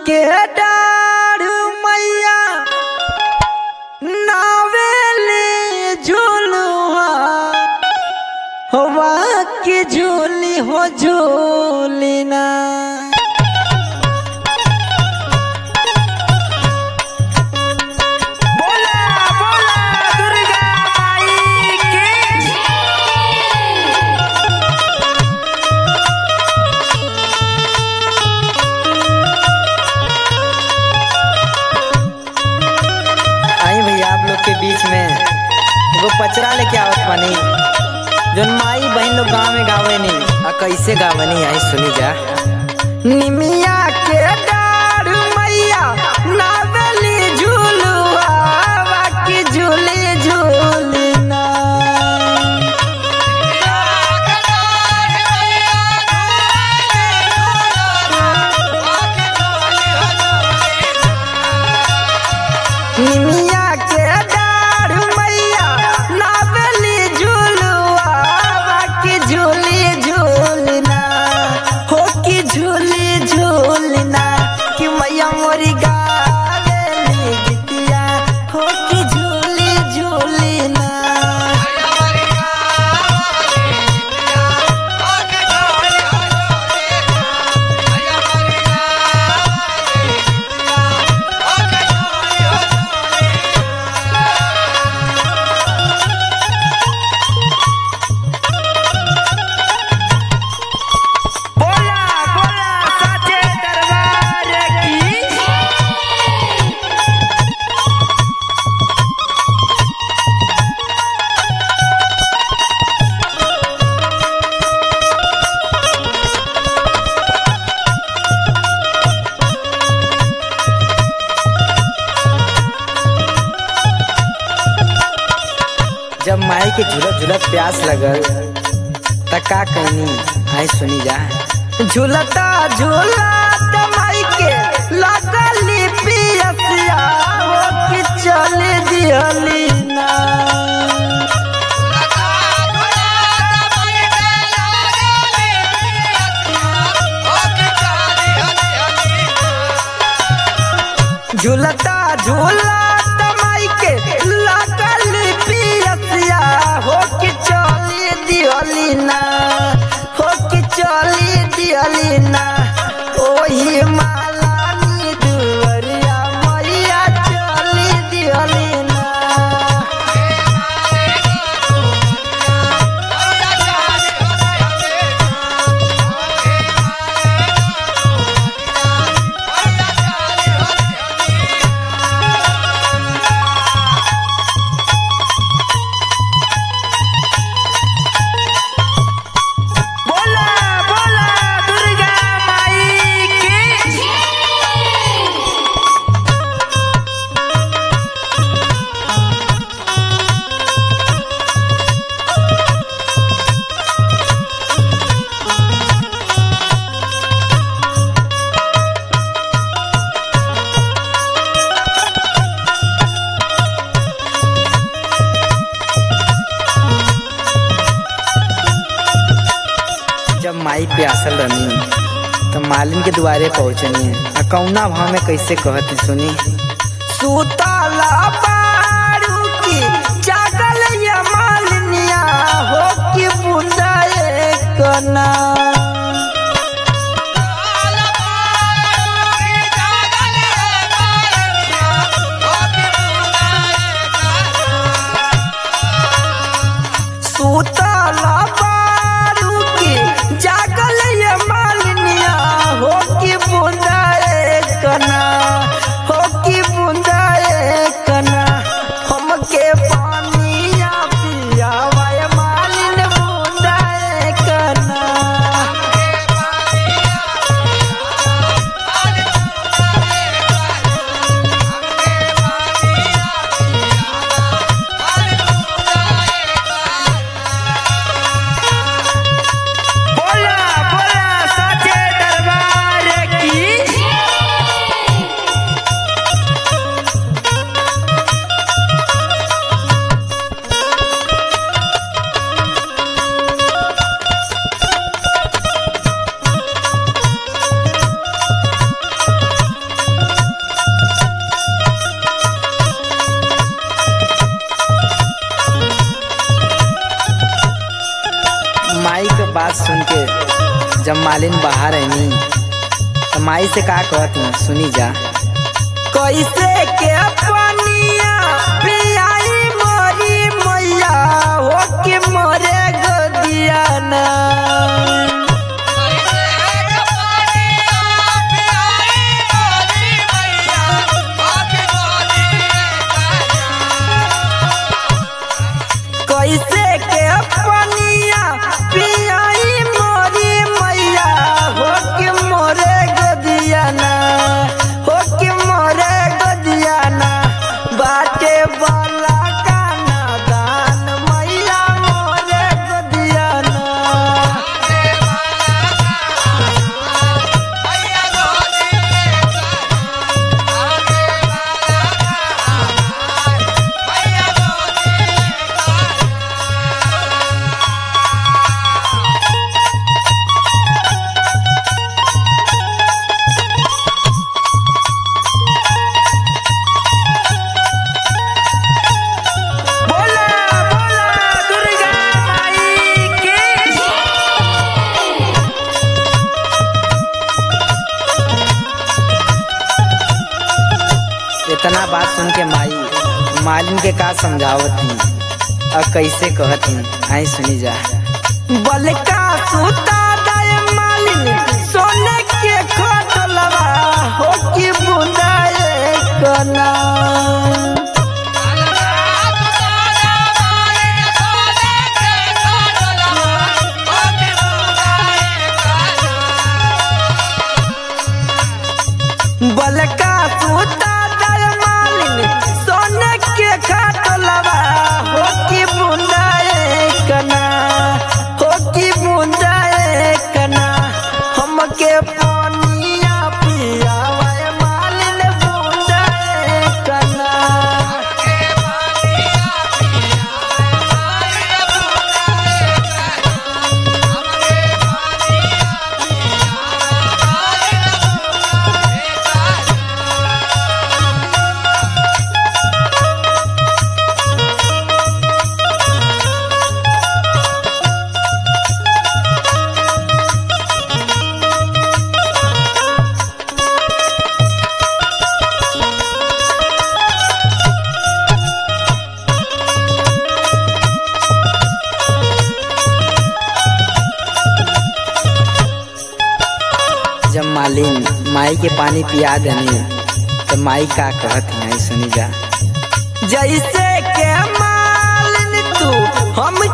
के डाढ़ मैया नावेली झूलुआ हवा की झूली हो झूली ना के बीच में वो पचरा लेके आवत पानी जोन माई बहन लोग गाँव में गावे नहीं आ कैसे गावे नहीं आई सुनी जा। निमिया के डाढ़ मैया नावेली झूलुआ बाकी झूली झूली ना निमिया के डाढ़ मैया नावेली झूलुआ बाकी झूली झूलना हो कि झूली झूलना कि मैया मोरी गावेली गीतिया हो कि झूली झूलना जब माई के झूलत झूलत प्यास लगल त का कहनी आई सुनी जा। झूलता झूलत माई के लगली पियसिया हो कि चल दिहली ना झूलता झूलत माई के लगली पियसिया हो कि चली दिहली ना हो कि चली दिहली ना ओही मालानी दुवरिया मैया चली दिहली ना जब माई प्यासल रहनी तो मालिन के द्वारे पहुँचनी है कौना भाव में कैसे कहती सुनी। सुतला बारू की जागल या मालिनिया हो कि बूंदा कना सुतला जागल ये मालिनिया हो कि बूंदा कना हो कि बूंदा कना हमके पानिया पियावा मालिन बूंदा कना बात सुन के जब मालिन बाहर आईनी तो माई से का कहती सुनी जा। कैसे के पनिया पियाई मोरी मैया हो के मोरे गदिया ना। कैसे के पनिया पियाई मोरी मैया हो के मोरे गदिया ना, हो के मोरे गदिया ना। बाटे वाला का नादान मैया मोरे गदिया ना। इतना बात सुन के माई मालिन के का समझावत ही और कैसे कहत ही आई सुनी जा। बलका सूता दाय मालिन सोने के खटलवा हो की बूंदा कना। बलका सूता सोने के खटलवा हो की बूंदा कना, हो की बूंदा कना। हमके पानिया पियावे मालिन बूंदा कना। जब मालिन माई के पानी पिया देनी तो माई का कहत है सुनी जा। जैसे के मालिन तू हम